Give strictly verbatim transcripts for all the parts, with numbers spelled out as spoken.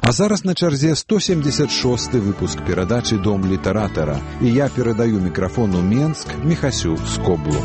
А зараз на чарзе сто семьдесят шосты выпуск перадачы «Дом літаратара». І я перадаю мікрафон у Менск Міхасю Скоблу.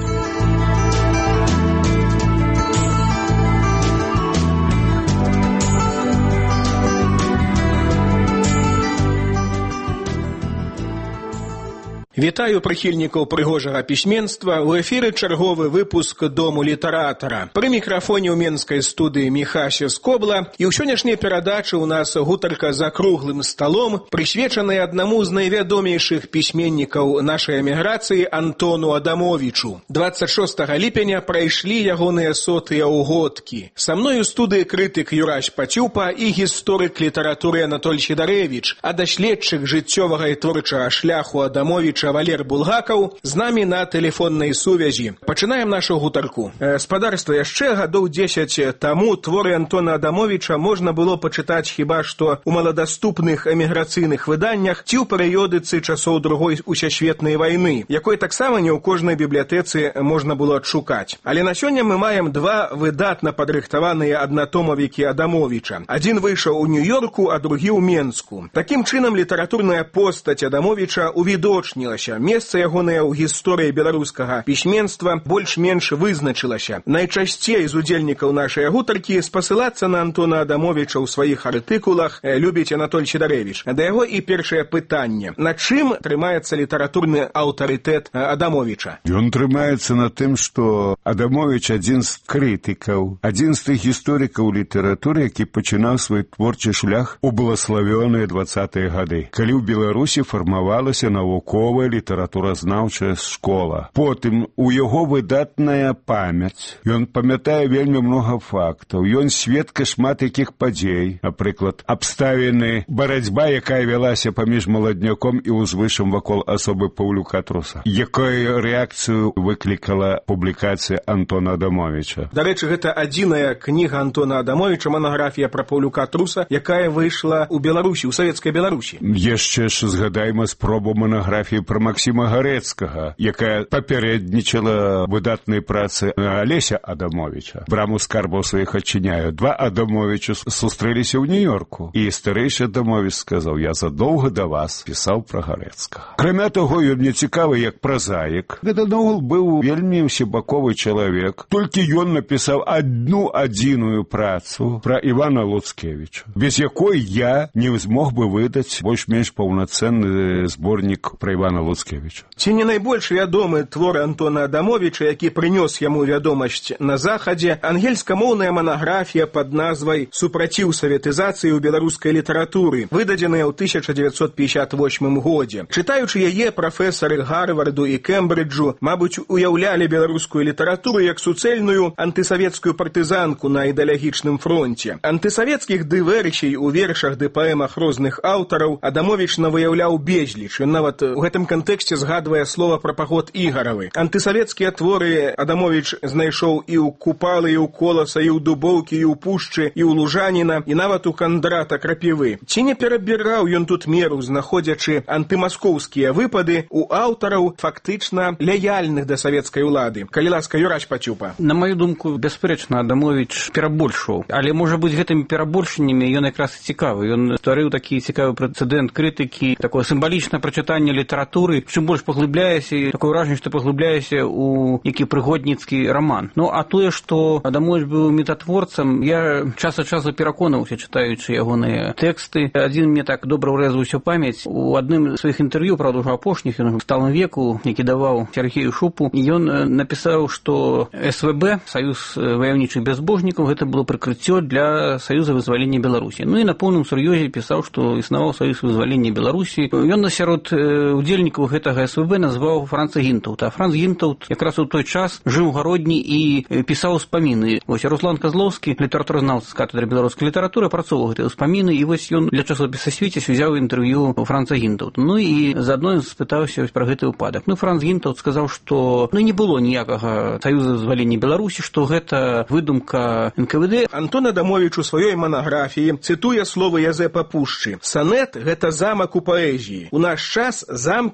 Вітаю прыхільнікаў прыгожага пісьменства. У эфіры чарговы выпуск «Дому літаратара». Пры мікрафоне ў менскай студыі Міхася Скобла. І ў сённяшняй перадачы ў нас гутарка за круглым сталом, прысвечаная аднаму з найвядомейшых пісьменнікаў нашай эміграцыі Антону Адамовічу. дваццаць шостага ліпеня прайшлі ягоныя сотыя ўгодкі. Са мной у студыі крытык Юрась Пацюпа і гісторык літаратуры Анатоль Сідарэвіч, а даследчык жыццёвага і творчага шляху Адамовіча Валер Булгакаў з намі на тэлефоннай сувязі. Пачынаем нашу гутарку. Спадарства, яшчэ гадоў дзесяць таму творы Антона Адамовіча можна было пачытаць хіба што ў маладаступных эміграцыйных выданнях ці ў перыёдыцы часоў другой усесветнай вайны, якой таксама не ў кожнай бібліятэцы можна было адшукаць. Але на сёння мы маем два выдатна падрыхтаваныя аднатомавікі Адамовіча. Адзін выйшаў у Нью-Йорку, а другі ў Менску. Такім чынам літаратурная постаць Адамовіча увідочнілася. Месца ягонае ў гісторыі беларускага пісьменства больш-менш вызначылася. Найчасцей з удзельнікаў нашай гутаркі спасылацца на Антона Адамовіча ў сваіх артыкулах любіць Анатоль Сідарэвіч. Да яго і першае пытанне. На чым трымаецца літаратурны аўтарытэт Адамовіча? Ён трымаецца на тым, што Адамовіч адзін з крытыкаў, адзін з тых гісторыкаў літаратуры, які пачынаў свой творчы шлях у благаславёныя дваццатыя гады, калі ў Беларусі фармавалася навуковая літаратуразнаўчая школа. Потым у яго выдатная памяць. Ён памятае вельмі многа фактаў. Ён сведка шмат якіх падзей. Напрыклад, абставіны барацьба, якая вялася паміж маладняком і узвышам вакол асобы Паўлюка Труса. Якую рэакцыю выклікала публікацыя Антона Адамовіча? Дарэчы, гэта адзіная кніга Антона Адамовіча, манаграфія пра Паўлюка Труса, якая выйшла ў Беларусі, у савецкай Беларусі. Яшчэ ж згадайма спробу манаграфіі пра Максіма Гарэцкага, якая папярэднічала выдатнай працы Алеся Адамовіча. Браму скарбаў сваіх адчыняю. Два Адамовіча сустрэліся ў Нью-Йорку. І старэйшы Адамовіч сказаў: «Я задоўга да вас пісаў пра Гарэцкага». Акрамя таго, ён не цікавы як празаік. Гэта наогул быў вельмі ўсебаковы чалавек. Толькі ён напісаў адну адзіную працу пра Івана Луцкевіча, без якой я не змог бы выдаць больш-менш паўнацэнны зборнік пра Івана Луцкевіча. Ці не найбольш вядомы твор Антона Адамовіча, які прынёс яму вядомасць на Захадзе, ангельскамоўная манаграфія пад назвай «Супраціў саветызацыі ў беларускай літаратуры», выдадзеная ў тысяча дзевяцьсот пятьдесят восьмым годзе. Чытаючы яе, прафесары Гарварду і Кембриджу, мабыць, уяўлялі беларускую літаратуру як суцэльную антысавецкую партызанку на ідэалагічным фронце. Антысавецкіх дыверсій у вершах ды паэмах розных аўтараў Адамовіч навыяўляў безліч. Ён нават у гэтым кантэксце згадвае слова пра паход Ігаравы. Антысавецкія творы Адамовіч знайшоў і ў Купалы, і ў Коласа, і ў Дубоўкі, і ў Пушчы, і ў Лужаніна, і нават у Кандрата Крапівы. Ці не перабіраў ён тут меру, знаходзячы антымаскоўскія выпады у аўтараў фактычна лаяльных да савецкай улады? Калі ласка, Юрась Пацюпа. На маю думку, бясспрэчна, Адамовіч перабольшваў. Але, можа быць, гэтымі перабольшаннямі ён якраз і цікавы. Ён стварыў такі цікавы прэцэдэнт крытыкі, такое сімвалічнае прачытанне літаратуры, чым больш паглыбляешся, такое ўражанне, што паглыбляешся ў які прыгодніцкі раман. Ну, а тое, што Адамовіч быў метатворцам, я час ад часу пераконаўся, чытаючы ягоныя тэксты. Адзін мне так добра ўрэзваўся ў памяць. У адным з сваіх інтэрв'ю, правда, ўжо апошніх, ён у сталым веку, які даваў Сергею Шупу, ён напісаў, што эс вэ бэ, Саюз ваяўнічых бязбожнікаў, гэта было прыкрыццё для Саюза вызвалення Беларусі. Ну і на поўным сур'ёзе пісаў, што існаваў Саюз вызвалення Беларусі. Ён сярод удзельнікаў гэтага эс вэ бэ назваў Франца Гінтаўта. А Франц Гінтаўт якраз у той час жыў у Гародні і пісаў успаміны. Вось Руслан Казлоўскі, літаратуразнаўца з катедры беларускай літаратуры, апрацоўваў гэтыя успаміны, і вось ён для часопіса «Свіцязь» узяў інтэрв'ю у Франца Гінтаўта. Ну і заадно спытаўся пра гэты выпадак. Ну, Франц Гінтаўт сказаў, што ну, не было ніякага Саюза вызвалення Беларусі, што гэта выдумка эн ка вэ дэ. Антон Адамовіч у сваёй манаграфіі цытуе словы Язэпа Пушчы. «Санет – гэта замак у паэзіі. У наш час замкі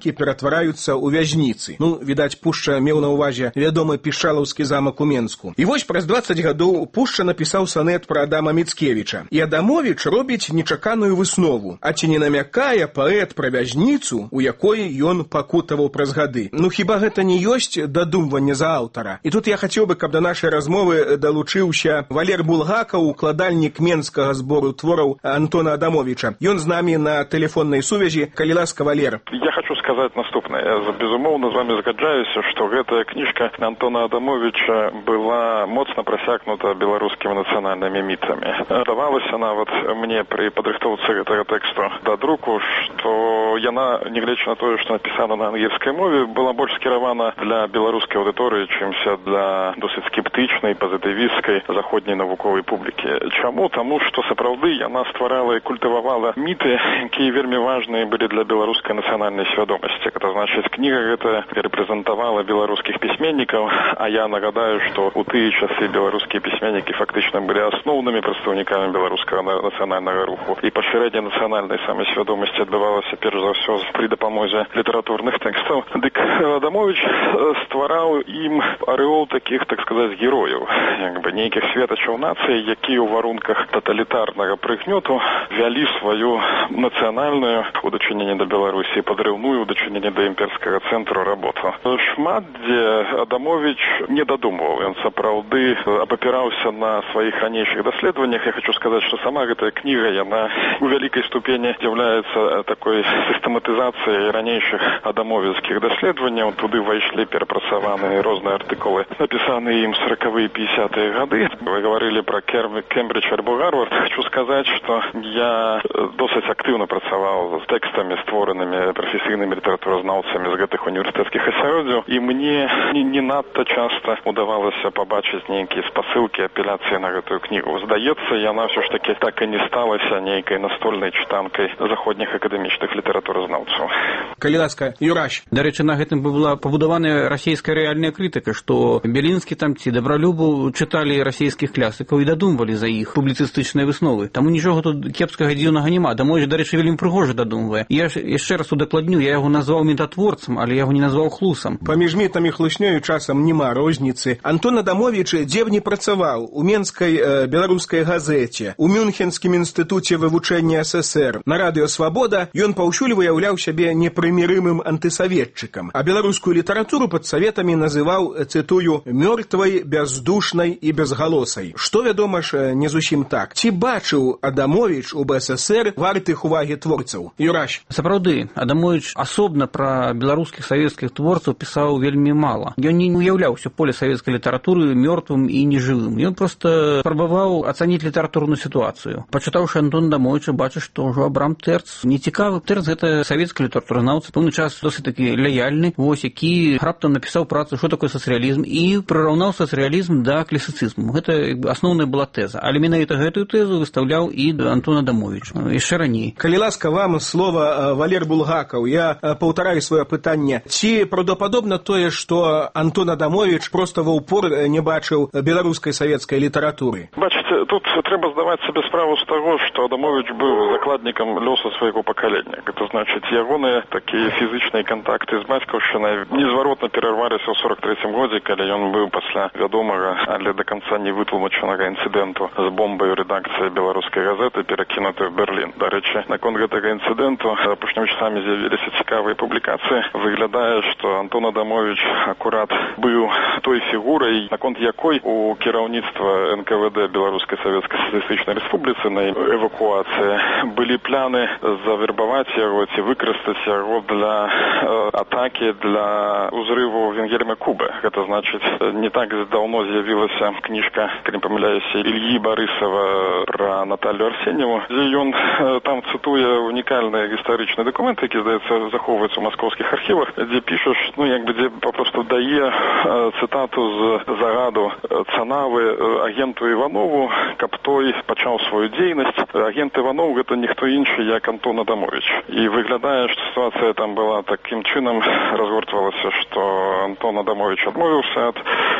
замкі ператвараюцца ў вязніцы. Ну, відаць, Пушча меў на ўвазе вядомы пішалаўскі замак у Менску. І вось праз дваццаць гадоў Пушча напісаў санет пра Адама Міцкевіча. І Адамовіч робіць нечаканую выснову. А ці не намякае паэт пра вязніцу, у якой ён пакутаваў праз гады? Ну, хіба гэта не ёсць дадумванне за аўтара? І тут я хацеў бы, каб да нашай размовы далучыўся Валер Булгакаў, укладальнік менскага збору твораў Антона Адамовіча. Ён з намі на тэлефоннай сувязі. Калі ласка, Валер. Я хочу сказаць наступнае. Я, безумоўна, з вами згаджаюся, што гэтая кніжка Антона Адамовіча была моцна прасякнута беларускімі нацыянальнымі мітамі. Давалася нават мне пры падрыхтоўцы гэтага тэксту да друку, што яна, нягледзячы на тое, што напісана на ангельскай мове, была больш скіравана для беларускай аўдыторыі, чымся для досыць скептычнай, пазітывісцкай заходняй навуковай публікі. Чаму? Таму, што сапраўды яна стварала і культывавала міты, якія вельмі важныя былі для беларускай нацыянальнай свядомасці. Гэта значыць, кніга гэта рэпрэзентавала беларускіх пісьменнікаў, а я нагадаю, што ў тыя часы беларускія пісьменнікі фактычна былі асноўнымі прадстаўнікамі беларускага нацыянальнага руху. І пашырэнне нацыянальнай самасвядомасці адбывалася перш за ўсё пры дапамозе літаратурных тэкстаў. Дык Адамовіч ствараў ім арэол такіх, так сказаць, герояў, як бы нейкіх светачаў нацыі, якія ў варунках таталітарнага прыгнёту вялі сваю нацыянальную у дачыненні да Беларусі, падрыўную у дачыненні да імперскага цэнтру работу. Шмат дзе Адамовіч не дадумваў. Ён сапраўды абапіраўся на сваіх ранейшых даследаваннях. Я хочу сказаць, што сама гэтая кніга, яна у вялікай ступені з'яўляецца такой сістэматызацыяй ранейшых адамовіцкіх даследаванняў. Туды ўвайшлі перапрацаваныя розныя артыкулы, напісаныя ім сорокавыя пятидесятые гады. Вы говорили про Кембридж альбо Гарвард. Хочу сказаць, што я досыць актыўна працаваў з тэкстамі, створанымі прафесійнымі літаратуразнаўцамі з гэтых універсітэцкіх асяроддзяў, і мне не, не надта часта удавалася пабачыць нейкія спасылкі, апеляцыі на гэтую кнігу. Здаецца, яна ўсё ж таки так і не сталася нейкай настольнай чытанкай заходніх акадэмічных літаратуразнаўцаў. Калі ласка, Юраш. Дарэчы, на гэтым была пабудаваная расійская рэальная крытыка, што Белінскі там ці Дабралюбу чыталі расійскіх класікаў і дадумвалі за іх публіцыстычныя высновы. Таму нічога тут кепскага дзіўнага няма. Дамовіч, дарэчы, вельмі прыгожа дадумвае. Я ж яшчэ раз удакладню, я яго назваў метатворцам, але я яго не назваў хлусам. Паміж мітам і хлуснёю часам няма розніцы. Антон Адамовіч дзе б не працаваў у Менскай э, беларускай газеце, у Мюнхенскім інстытуце вывучэння ССР, на радыё Свабода, ён паўсюль выяўляў сябе непрымірымым антысаветчыкам, а беларускую літаратуру пад саветамі называў, цытую, мёртвай, бяздушнай і безгалосай. Што, вядома ж, не зусім так. Ці бачыў Адамовіч у БССР вартых увагі творцаў? Юраш. Сапраўды, Адамовіч асобна пра беларускіх савецкіх творцаў пісаў вельмі мала. Ён не уяўляў усё поле савецкай літаратуры мёртвым і нежывым. Ён проста спрабаваў ацаніць літаратурную сітуацыю. Пачытаўшы Антона Адамовіча, бачыш, што ўжо Абрам Тэрц не цікавы. Тэрц гэта савецкі літаратуразнаўца, пэўны час досыць такі лаяльны, вось які раптам напісаў працу, што такое сацыялізм, і прыраўнаў сацыялізм да класіцызму. Гэта асноўная была тэза. Але менавіта гэтую тэзу выстаўляў і Антон Адамовіч яшчэ раней. Калі ласка, вам слова, Валер Булгакаў. Я паўтараю сваё пытанне. Ці праўдападобна тое, што Антон Адамовіч проста ва ўпор не бачыў беларускай савецкай літаратуры? Бачыце, тут трэба здаваць сабе справу з таго, што Адамовіч быў закладнікам лёсу свайго пакалення. Гэта значыць, ягоныя такія фізычныя кантакты з бацькаўшчынай незваротна перарваліся ў сорок трэцім годзе, калі ён быў пасля вядомага, але да канца не вытлумачанага інцыдэнту з бомбай у рэдакцыі беларускай газеты, перакінутай в Берлін. Дарэчы, наконт гэтага інцыдэнту апошнімі часамі з'явіліся цікавыя публікацыі. Выглядае, што Антон Адамовіч акурат быў той фігурай, наконт якой у кіраўніцтва эн ка вэ дэ Беларускай Савецкай Сацыялістычнай Рэспубліцы на эвакуацыі былі пляны завербаваць яго ці выкарыстаць яго для э, атакі для узрыву Венгельма Кубы. Гэта значыць, не так даўно з'явілася кніжка, калі не памыляюся, Ільі Барысава пра Наталью Арсеньеву, дзе ён э, там цытуе унікальныя гістарычныя дакументы, які, здаецца, захоўваюцца ў маскоўскіх архівах, дзе пішаш, ну, як бы, дзе папросту дае э, цытату з загаду э, Цанавы э, агенту Іванову, каб той пачаў сваю дзейнасць. Агент Іванов гэта ніхто іншы, як Антон Адамовіч. І выглядае, што сітуацыя там была такім чынам разгортвалася, што Антон Адамовіч адмовіўся ад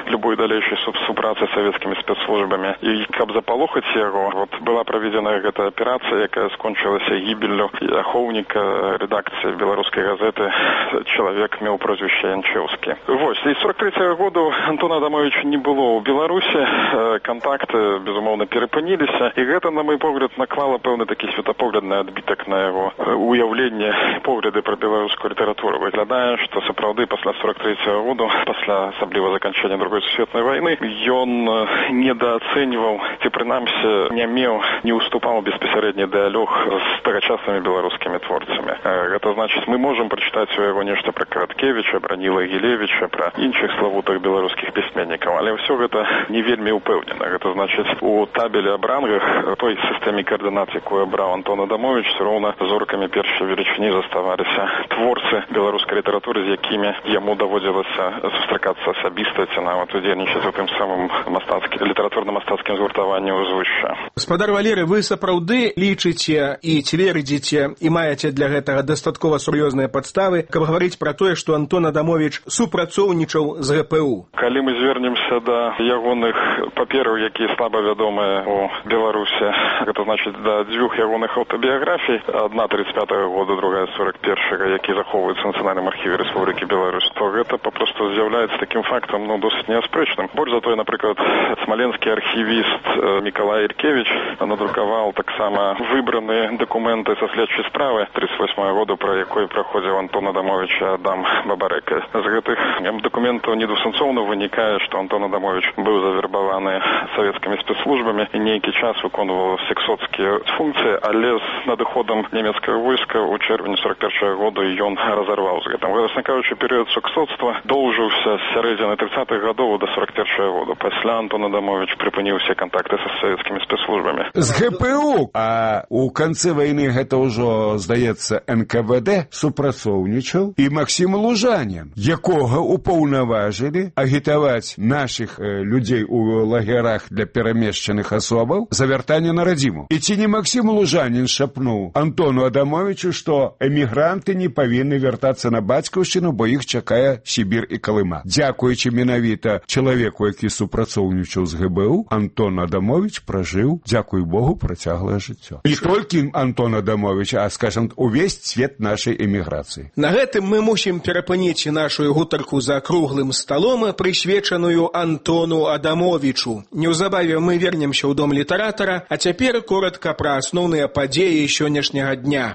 любой далейшай супрацы з савецкімі спецслужбамі. І каб запалохаць яго, вот была праведзена гэта аперацыя, якая скончылася гібеллю ахоўніка рэдакцыі беларускай газеты. Чалавек меў прозвішча Янчэўскі. Вось, і сорок трэцяга году Антона Адамовича не было ў Беларусі, кантакты, безумоўна, перапыніліся, і гэта, на мой погляд, наклала пэўны такі светапоглядны адбітак на яго уяўленне, погляды пра беларускую літаратуру. Выглядае, што сапраўды пасля сорок трэцяга году, пасля асабліва заканчэння другой сусветнай вайны, ён недаацэньваў, ці прынамсі не меў, не уступаў беспасярэдні дыялог з тагачаснымі беларускімі творцамі. Гэта значыць, мы можам прачытаць у яго нешта пра Караткевіча, пра Ніла Гілевіча, пра іншых славутых беларускіх пісьменнікаў, але ўсё гэта не вельмі ўпэўнена. Гэта значыць, у табелі аб рангах, той сістэме каардынат, якую абраў Антон Адамович, все роўна зоркамі першай велічыні заставаліся творцы беларускай літаратуры, з якімі яму даводзілася сустракацца асабіста, ці нават удзельнічаць у тым самым мастацкім літаратурна-мастацкім згуртаванні ўзвышша. Гаспадар Валерый, вы сапраўды лічыце і цвердзіце і маеце для гэтага дастаткова сур'ёзныя падставы, каб гаварыць пра тое, што Антон Адамович супрацоўнічаў з гэ пэ у. Калі мы звернемся да ягоных папераў, якія слаба вядомыя ў Беларусі, гэта значыць да дзвюх ягоных аўтабіяграфій, адна тридцать пятага года, другая сорок першага, які захоўваюцца ў Нацыянальным архіве Рэспублікі Беларусь, то гэта папросту з'яўляецца такім фактам, ну, досыць неаспрэчным. Больш за тое, напрыклад, смаленскі архівіст Мікалай Іркевіч надрукаваў таксама выбраныя дакументы са следчай справы тридцать восьмага года, пра якой праходзіў Антон Адамович і Адам Бабарэка. З гэтых дакументаў недвусэнцоўна вынікае, што Антон Адамович быў завербаваны савецкімі спецслужбамі і нейкі час выконваў сексоцкія функцыі, але з надыходам нямецкага войска ў чэрвені сорок першага года ён разарваў з гэтым. Власна кажучы, перыяд сексоцтва доўжыўся з сярэдзіны тридцатых гадоў до сорок першага года. Пасля Антон Адамович прыпыніў усе кантакты са савецкімі спецслужбамі. З гэ пэ у, а у канцы вайны гэта ўжо, здаецца, эн ка вэ дэ супрацоўнічаў і Максім Лужанін, якога упаўнаважылі агітаваць нашых э, людзей у лагерах для перамешчаных асобаў за вяртанне на радзіму. І ці не Максім Лужанін шапнуў Антону Адамовичу, што эмігранты не павінны вяртацца на бацькаўшчыну, бо іх чакае Сібір і Калыма. Дзякуючы менавіта чалавеку, які супрацоўнічаў з гэ бэ у, Антон Адамович пражыў, дзякуй Богу, працяглае жыццё. Не толькі Антон Адамович, а, скажам, увесь цвет нашай эміграцыі. На гэтым мы мусім перапыніць нашу гутарку за круглым сталом, прысвечаную Антону Адамовичу. Неўзабаве мы вернемся ў дом літаратара, а цяпер коротка пра асноўныя падзеі сённяшняга дня.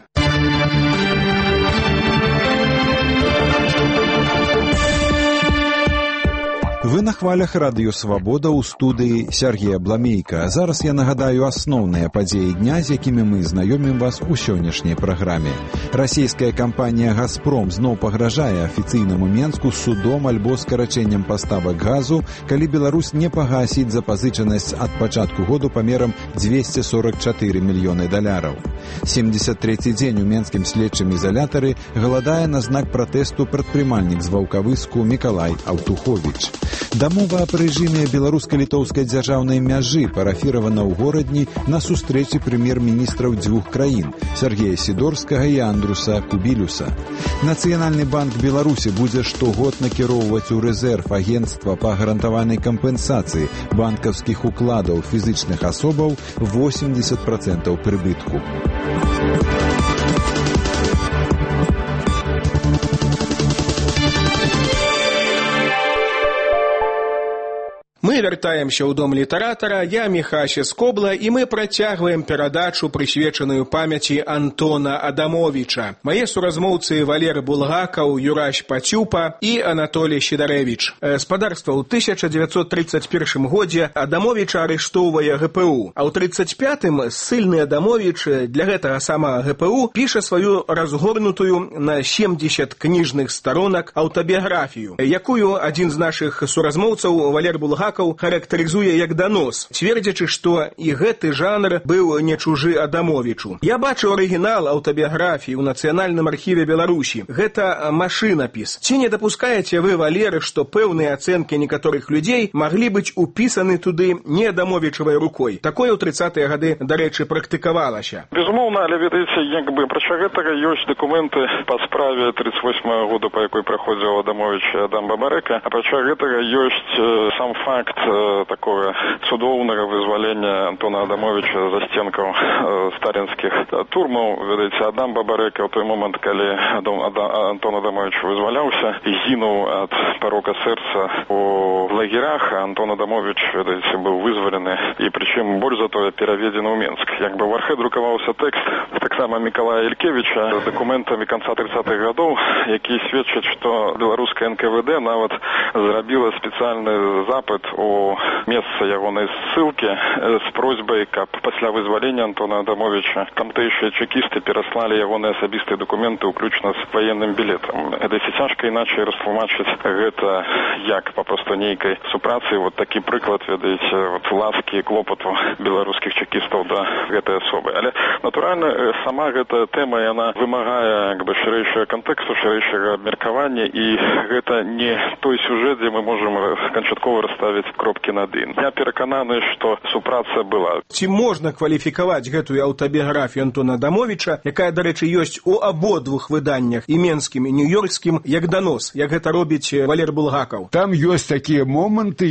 Вы на хвалях радыё «Свабода» ў студыі Сергея Бламейка. А зараз я нагадаю асноўныя падзеі дня, з якімі мы знаёмім вас у сённяшняй праграме. Расійская кампанія «Газпром» зноў пагражае афіцыйнаму Менску судом альбо скарачэннем паставак газу, калі Беларусь не пагасіць запазычанасць ад пачатку году памерам двести сорок четыре мільёны даляраў. семьдесят трэці дзень у менскім следчым ізалятары галадае на знак пратэсту прадпрымальнік з Ваўкавыску Мікалай Аўтуховіч. Дамова аб рэжыме беларуска-літоўскай дзяржаўнай мяжы парафіравана ў горадні на сустрэчы прэм'ер-міністраў дзвюх краін Сергея Сідорскага і Андруса Кубілюса. Нацыянальны банк Беларусі будзе штогод накіроўваць у рэзерв агенцтва па гарантаванай кампенсацыі банкаўскіх укладаў фізычных асобаў восемьдесят процентаў прыбытку. Мы вяртаемся ў дом літаратара, я Міхася Скобла, і мы працягваем перадачу, прысвечаную памяці Антона Адамовича. Мае суразмоўцы Валеры Булгакаў, Юрась Пацюпа і Анатолій Сідарэвіч. Спадарства, ў тысяча дзевяцьсот тридцать першым годзе Адамовича арыштоўвае гэ пэ у, а ў тридцать пятым ссыльны Адамович для гэтага самага гэ пэ у піша сваю разгорнутую на семьдесят кніжных старонак аўтабіяграфію, якую адзін з нашых суразмоўцаў Валер Булгакаў булгакаў характарызуе як данос, цвердзячы, што і гэты жанр быў не чужы Адамовічу. Я бачу арыгінал аўтабіяграфіі ў Нацыянальным архіве Беларусі. Гэта машынапіс. Ці не дапускаеце вы, Валеры, што пэўныя ацэнкі некаторых людзей маглі быць упісаны туды не Адамовічавай рукой? Такое ў трыццатыя гады, дарэчы, практыкавалася. Безумоўна, але ведаеце, як бы прача гэтага ёсць дакументы па справе тридцать восьмого года, па якой праходзіў Адамовіч і Адам Бабарэка, а прача гэтага ёсць э, сам факт э, такого цудоўнага вызвалення Антона Адамовіча за стенкаў э, сталінскіх турмаў. Ведаеце, Адам Бабарэка ў той момант, калі Адам, Адам, Антон Адамович вызваляўся і гінуў ад парока сэрца у лагерах, а Антон Адамович, ведаеце, быў вызвалены і прычым больш за тое пераведзены ў Менск. Як бы ў архе друкаваўся тэкст таксама Мікалая Ількевіча з дакументамі канца трыццатых гадоў, які сведчаць, што беларускае эн ка вэ дэ нават зрабіла спецыяльны запыт у месца ягонай ссылкі з просьбай, каб пасля вызвалення Антона Адамовича тамтэйшыя чекісты пераслалі ягоныя асабістыя дакументы, уключна з ваенным білетам. Гэта цяжка іначай растлумачыць гэта як папросту нейкай супрацы. Вот такі прыклад, ведаеце, вот ласкі і клопату беларускіх чекістаў да гэтай асобы. Але натуральна сама гэта тэма, яна вымагае як бы шырэйшага кантэксту, шырэйшага абмеркавання, і гэта не той сюжэт, дзе мы можам канчаткова расставіць кропкі над «і». Я перакананы, што супраца была. Ці можна кваліфікаваць гэтую аўтабіяграфію Антона Адамовіча, якая, дарэчы, ёсць у абодвух выданнях, і менскім, і нью-йоркскім, як данос, як гэта робіць Валер Булгакаў? Там ёсць такія моманты,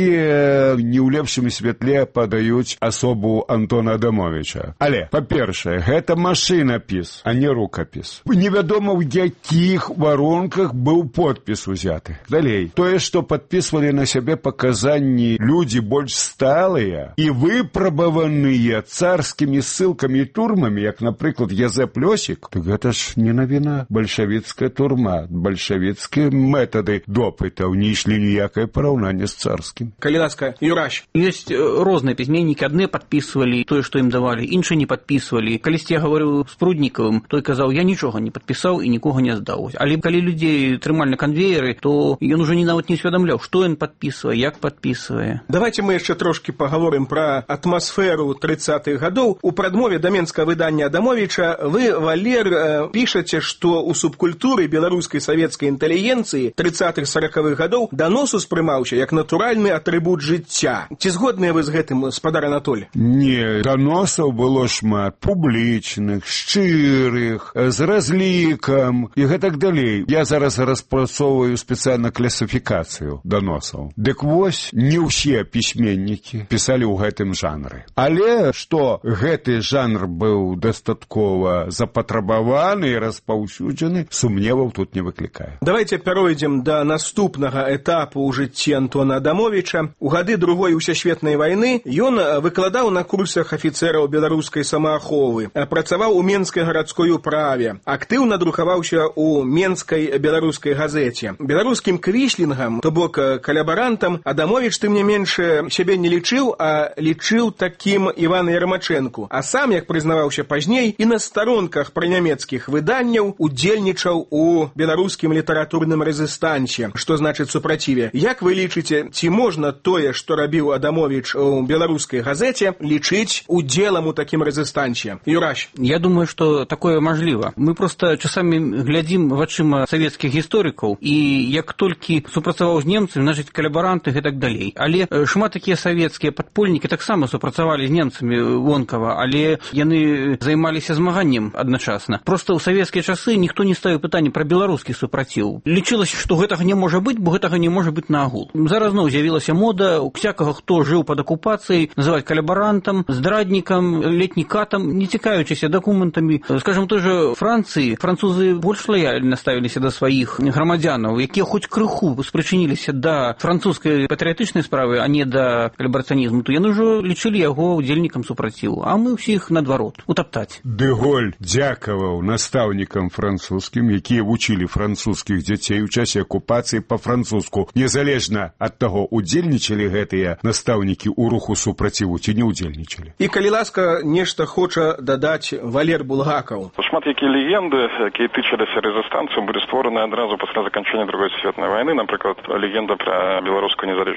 якія не ў лепшым святле падаюць асобу Антона Адамовича. Але, па-першае, гэта машынапіс, а не рукапіс. Невядома, ў якіх варонках быў подпіс узяты. Далей, тое, што падпісвалі на сябе паказанні людзі больш сталыя і выпрабаваныя царскімі ссылкамі і турмамі, як, напрыклад, Язэп Лёсік, так гэта ж не навіна. Бальшавіцкая турма, бальшавіцкія метады допытаў не ішлі ніякае параўнанне з царскім. Калі ласка, Юраш. Ёсць розныя пісьменнікі, адны падпісвалі тое, што ім давалі, іншыя не падпісвалі. Калісьці я гаварыў з Пруднікавым, той казаў, я нічога не падпісаў і нікога не здаў. Але калі людзей трымалі на канвееры, то ён ужо не нават не усведамляў, што ён падпісвае, як падпісвае. Давайте мы яшчэ трошкі паговорым пра атмасферу трыццатых гадоў. У прадмове да менскага выдання Адамовіча вы, Валер, э, пішаце, што ў субкультуры беларускай савецкай інтэлігенцыі трыццатых саракавых гадоў данос успрымаўся як натуральны атрыбут жыцця. Ці згодныя вы з гэтым, спадар Анатоль? Не, даносаў было шмат, публічных, шчырых, з разлікам і гэтак далей. Я зараз распрацоўваю спецыяльна класіфікацыю даносаў. Дык вось, не ўсе пісьменнікі пісалі ў гэтым жанры. Але што гэты жанр быў дастаткова запатрабаваны і распаўсюджаны, сумневаў тут не выклікае. Давайте перайдзем да наступнага этапу ў жыцці Антона Адамовіча. У гады другой усесветнай вайны ён выкладаў на курсах афіцэраў беларускай самааховы, працаваў у менскай гарадской управе, актыўна друкаваўся у менскай беларускай газеце. Беларускім квішлінгам, то бок калабарантам, Адамовіч, тым не менш, сябе не лічыў, а лічыў такім Івана Ярмачэнку. А сам, як прызнаваўся пазней, і на старонках пранямецкіх выданняў удзельнічаў у беларускім літаратурным рэзістансе, што значыць супраціве. Як вы лічыце, ці можна тое, што рабіў Адамовіч у беларускай газеце, лічыць удзелам у такім рэзістансе? Юраш. Я думаю, што такое мажліва. Мы проста часамі глядзім вачыма савецкіх гісторыкаў, і як толькі супрацаваў з немцамі, значыць, калабаранты і так далей. Але шмат такія савецкія падпольнікі таксама супрацавалі з немцамі вонкава, але яны займаліся змаганнем адначасна. Проста ў савецкія часы ніхто не ставіў пытанне пра беларускі супраціў. Лічылася, што гэтага не можа быць, бо гэтага не можа быць наогул. Зараз зноў з'явілася мода у всякага, хто жыў пад акупацыяй, называць калабарантам, здраднікам, летнікатам, не цікавячыся дакументамі. Скажем, той же Францыі, французы больш лаяльна ставіліся да сваіх грамадзянаў, якія хоць крыху спрычыніліся да французскай патрыятычнай справы, а не да калабарацыянізму, то яны ўжо лічылі яго удзельнікам супраціву. А мы ўсіх наадварот, утаптаць. Дэ Голь дзякаваў настаўнікам французскім, якія вучылі французскіх дзяцей у часе акупацыі па-французску, незалежна ад таго, удзельнічалі гэтыя настаўнікі ў руху супраціву ці не удзельнічалі. І, калі ласка, нешта хоча дадаць Валер Булгакаў. Шмат якія легенды, якія тычыліся рэзістанцыю, былі створаны адразу пасля заканчэння другой сусветнай вайны. Напрыклад, легенда пра беларускую незалежнасць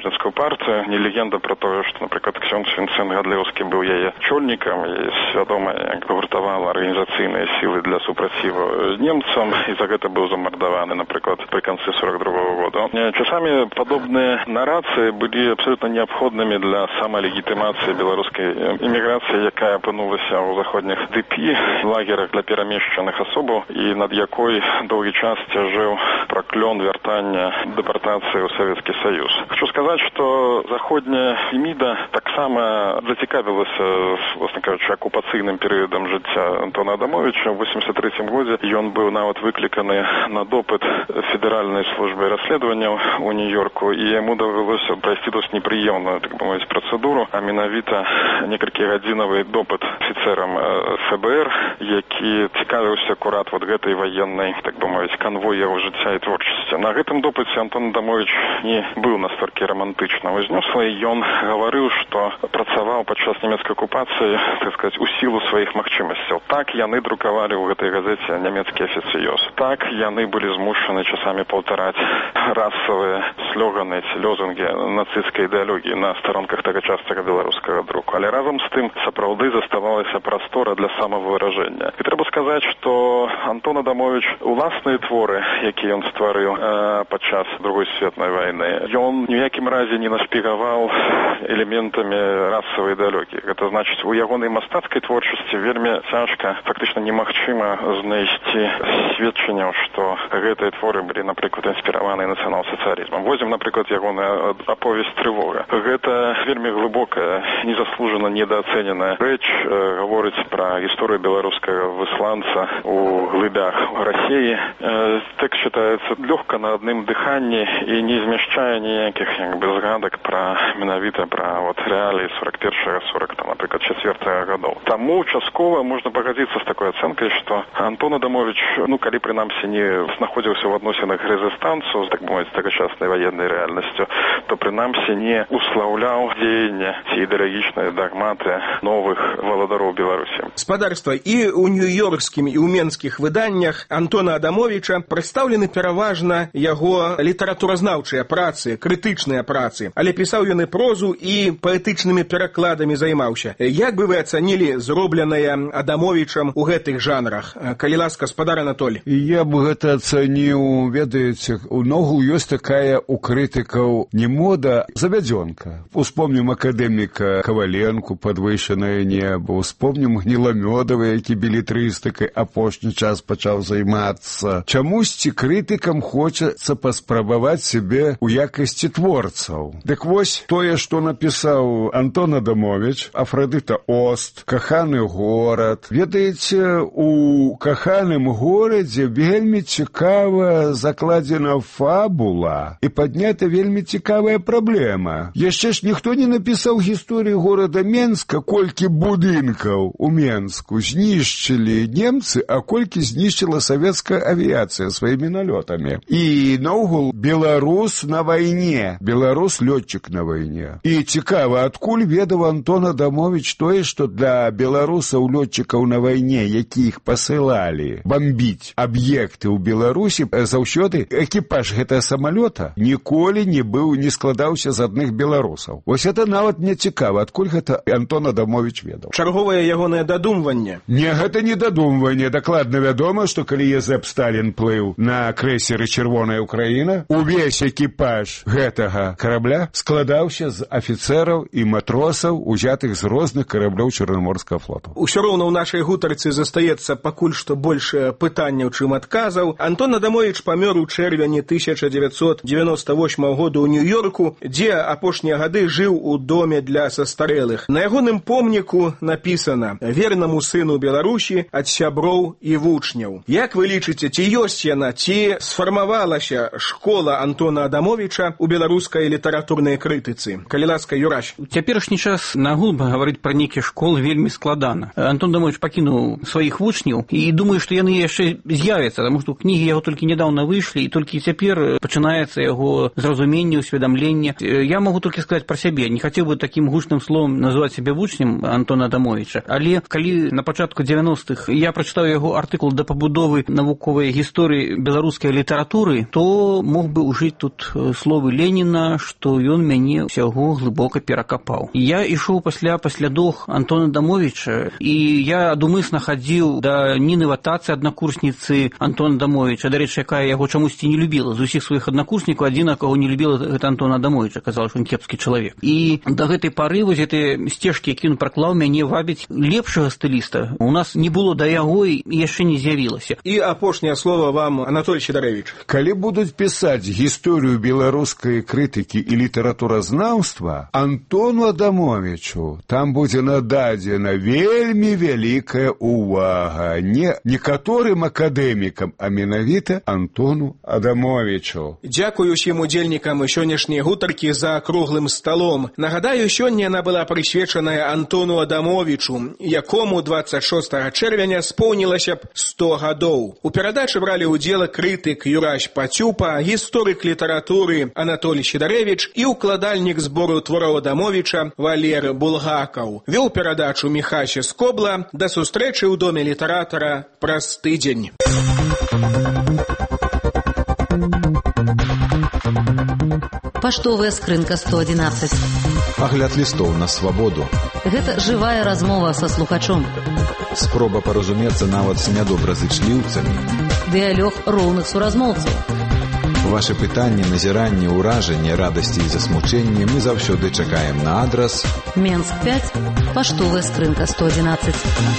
замежніцкую партыю. Не легенда про тое, што, напрыклад, ксёндз Вінцэнт Гадлеўскі быў яе чольнікам і свядома гуртаваў арганізацыйныя сілы для супраціву немцам, і за гэта быў замардаваны, напрыклад, пры канцы сорок другого года. Часамі падобныя нарацыі былі абсолютно неабходнымі для самалегітымацыі беларускай эміграцыі, якая апынулася ў заходніх ди пі, лагерах для перамешчаных асобаў, і над якой доўгі час цяжэў праклён вяртання дэпартацыі ў Савецкі Саюз. Хочу сказаць, што заходняя Феміда таксама зацікавілася, власна кажучы, акупацыйным перыядам жыцця Антона Адамовича. У восемьдесят третьем годзе ён быў нават выкліканы на допыт федэральнай службы расследаванняў у Нью-Йорку, і яму давялося прайсці досыць непрыемную, так бы мовіць, працэдуру, а менавіта некалькі гадзінавы допыт афіцэрам эф бэ эр, які цікавіўся акурат вот гэтай ваеннай, так бы мовіць, канвой яго жыцця і творчасці. На гэтым допыце Антон Адамович не быў настолькі романтычна вознёслы, і ён гаварыў, што працаваў падчас нямецкай акупацыі, так сказаць, у сілу сваіх магчымасцяў. Так яны друкавалі ў гэтай газеце нямецкі афіцыёз. Так яны былі змушаны часамі паўтараць расавыя слоганы ці лозунгі нацысцкай ідэалогіі на старонках тагачаснага беларускага друку. Але разам з тым сапраўды заставалася прастора для самавыражэння. І трэба сказаць, што Антон Адамович уласныя творы, якія ён стварыў э, падчас другой светнай вайны, ён ні ў якім разе не нашпігаваў элементамі расавай ідэалогіі. Гэта значыць, у ягонай мастацкай творчасці вельмі цяжка, фактычна немагчыма знайсці сведчанняў, што гэтыя творы былі, напрыклад, інспіраваны нацыянал-сацыялізмам. Возьмем, напрыклад, ягоная аповесць «Трывога». Гэта вельмі глыбокая, незаслужана недаацэненая рэч, э, гаворыць пра гісторыю беларускага высланца у глыбях Расіі. Э, тэкст чытаецца лёгка на адным дыханні і не змяшчае ніякіх як бы згадак пра менавіта пра вот рэаліі сорок першага сорок там, напрыклад, чацвёртага гадоў. Таму часткова можна пагадзіцца з такой ацэнкай, што Антон Адамович, ну калі прынамсі не знаходзіўся ў адносінах рэзістансу, так мовіць, тагачаснай ваеннай рэальнасцю, то прынамсі не услаўляў дзеяння ці ідэалагічныя дагматы новых валадароў Беларусі. Спадарства, і ў нью-йоркскім і ў менскіх выданнях Антона Адамовича прадстаўлены пераважна яго літаратуразнаўчыя працы, крытычныя працы, але пісаў ён і прозу, і паэтычнымі перакладамі займаўся. Як бы вы ацанілі зробленае Адамовичам у гэтых жанрах? Калі ласка, спадар Анатолій. Я б гэта ацаніў, ведаеце, унаогул ёсць такая у крытыкаў не мода, завядзёнка. Успомнім акадэміка Каваленку, «Падвышанае неба», успомнім Гніламёдава, які белетрыстыкай апошні час пачаў займацца. Чамусьці крытыкам хочацца паспрабаваць сябе ў якасці творцаў. Дык вось тое, што напісаў Антон Адамович, Афрадыта Ост, «Каханы горад». Ведаеце, у «Каханым горадзе» вельмі цікава закладзена фабула і паднята вельмі цікавая праблема. Яшчэ ж ніхто не напісаў гісторыю горада Менска, колькі будынкаў у Менску знішчылі немцы, а колькі знішчыла савецкая авіяцыя сваімі налётамі. І наогул беларус на вайне, беларус лётчык на вайне. І цікава, адкуль ведаў Антон Адамович тое, што для беларусаў лётчыкаў на вайне, якіх пасылалі бомбіць аб'екты ў Беларусі, заўсёды экіпаж гэтага самалёта ніколі не быў, не складаўся з адных беларусаў. Вось это нават мне цікава, адкуль гэта Антон Адамович ведаў. Чарговае ягонае дадумванне. Не, гэта не дадумванне. Дакладна вядома, што калі Езэп Сталін плыў на крэйсеры «Чырвоная Украіна», увесь экіпаж гэтага карабля складаўся з афіцэраў і матросаў, узятых з розных караблёў Чарнаморскага флоту. Усё роўна ў нашай гутарцы застаецца пакуль што больш пытанняў, чым адказаў. Антон Адамович памёр у чэрвені тысяча дзевяцьсот дзевяноста восьмага года ў Нью-Йорку, дзе апошнія гады жыў у доме для састарэлых. На ягоным помніку напісана «Вернаму сыну Беларусі ад сяброў і вучняў». Як вы лічыце, ці ёсць яна, ці сфармавалася школа Антона Адамовича у беларускай літаратурнай крытыцы? Калі ласка, Юрась. У цяперашні час нагул гаварыць пра нейкія школы вельмі складана. Антон Адамович пакінуў сваіх вучняў, і думаю, што яны яшчэ з'явяцца, таму што кнігі яго толькі нядаўна выйшлі, і толькі цяпер пачынаецца яго свайго зразумення, усведамлення. Я могу толькі сказаць пра сябе. Не хацеў бы такім гучным словам называць сябе вучнем Антона Адамовича, але калі на пачатку дзевяностых я прачытаў яго артыкул да пабудовы навуковай гісторыі беларускай літаратуры, то мог бы ўжыць тут словы Леніна, што ён мяне ўсяго глыбока перакапаў. Я ішоў пасля паслядоў Антона Адамовича, і я думысна хадзіў да Ніны Ватацы, аднакурсніцы Антона Адамовича, дарэчы, якая яго чамусьці не любіла. З усіх сваіх аднакурснікаў адзіна, каго не любіла, гэта Антона Адамовича, казала, што ён кепскі чалавек. І да гэтай пары вось гэтыя сцежкі, які ён праклаў, мяне вабіць лепшага стыліста. У нас не было да яго і яшчэ не з'явілася. І апошняе слово вам, Анатолий Сидорович. Калі будуць пісаць гісторыю беларускай крытыкі і літаратуразнаўства, Антону Адамовичу там будзе нададзена вельмі вялікая увага. Не некаторым акадэмікам, а менавіта Антону Адамовичу. Дзякую ўсім удзельнікам сённяшняй гутаркі за круглым сталом. Нагадаю, сёння яна была прысвечаная Антону Адамовичу, якому двадцать шостага чэрвеня споўнілася б сто гадоў. У перадачы бралі ўдзел крытык Юрась Пацюпа, гісторык літаратуры Анатолий Сидорович і ўкладальнік збору твораў Адамовича Валер Булгакаў. Вёў перадачу Міхася Скобла. Да сустрэчы ў доме літаратара праз тыдзень. Паштовая скрынка сто адзінаццаць. Агляд лістоў на свабоду. Гэта жывая размова са слухачом. Спроба паразумецца нават з нядобразычліўцамі. Дыялог роўных суразмоўцаў. Вашы пытанні, назіранні, ўражанні, радасці і засмучэнні мы заўсёды чакаем на адрас Менск пяць, паштовая скрынка сто адзінаццаць.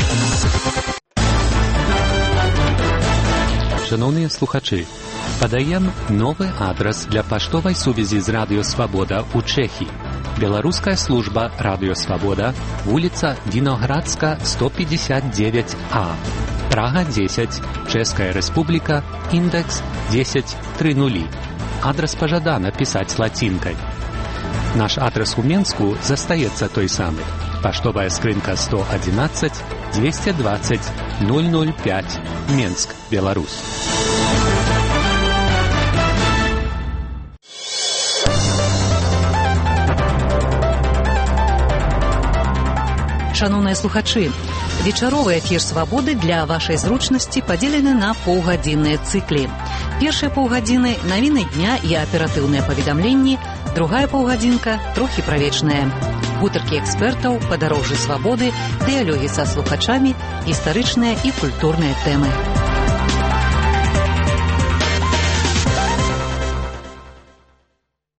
Шановныя слухачы, падаем новы адрас для паштовай сувязі з Радыё Свабода ў Чэхіі. Беларуская служба Радыё Свабода, вуліца Віноградска, сто пятьдесят девять А. Прага дзесяць, Чэшская Рэспубліка, індекс дзесяць тридцать. Адрас пажадана пісаць лацінкай. Наш адрас у Менску застаецца той самы. Паштовая скрынка сто адзінаццаць двести двадцать ноль ноль пять, Менск, Беларусь. Шановныя слухачы, вечаровы эфір «Свабоды» для вашай зручнасці падзелены на паўгадзінныя цыклі. Першыя паўгадзіны – навіны дня і аператыўныя паведамленні, другая паўгадзінка – трохі правечная. Гутаркі экспертаў, падарожжы свабоды, дыялогі са слухачамі, гістарычныя і культурныя тэмы.